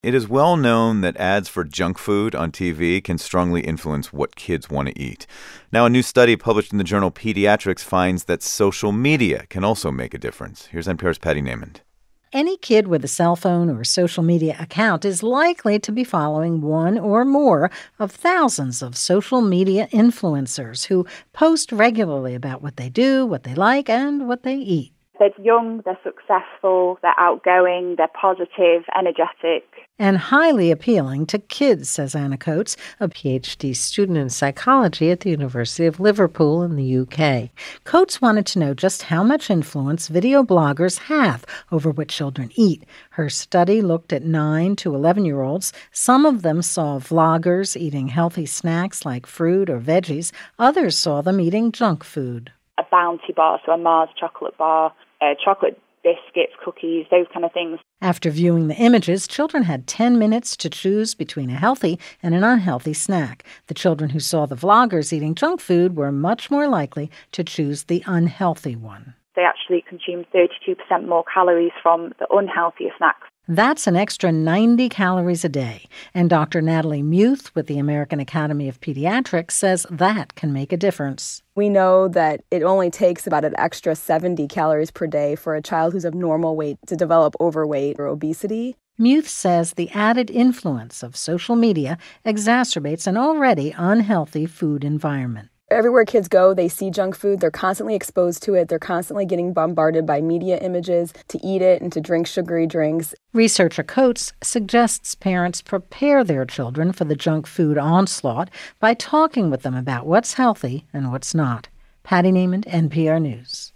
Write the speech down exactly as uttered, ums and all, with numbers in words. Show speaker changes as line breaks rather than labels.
It is well known that ads for junk food on T V can strongly influence what kids want to eat. Now, a new study published in the journal Pediatrics finds that social media can also make a difference. Here's N P R's Patty Naiman.
Any kid with a cell phone or social media account is likely to be following one or more of thousands of social media influencers who post regularly about what they do, what they like, and what they eat.
They're young, they're successful, they're outgoing, they're positive, energetic.
And highly appealing to kids, says Anna Coates, a P H D student in psychology at the University of Liverpool in the U K. Coates wanted to know just how much influence video bloggers have over what children eat. Her study looked at nine to eleven-year-olds. Some of them saw vloggers eating healthy snacks like fruit or veggies. Others saw them eating junk food.
A Bounty bar, so a Mars chocolate bar, uh, chocolate biscuits, cookies, those kind of things.
After viewing the images, children had ten minutes to choose between a healthy and an unhealthy snack. The children who saw the vloggers eating junk food were much more likely to choose the unhealthy one.
They actually consumed thirty-two percent more calories from the unhealthier snacks.
That's an extra ninety calories a day. And Doctor Natalie Muth with the American Academy of Pediatrics says that can make a difference.
We know that it only takes about an extra seventy calories per day for a child who's of normal weight to develop overweight or obesity.
Muth says the added influence of social media exacerbates an already unhealthy food environment.
Everywhere kids go, they see junk food. They're constantly exposed to it. They're constantly getting bombarded by media images to eat it and to drink sugary drinks.
Researcher Coates suggests parents prepare their children for the junk food onslaught by talking with them about what's healthy and what's not. Patty Naiman, N P R News.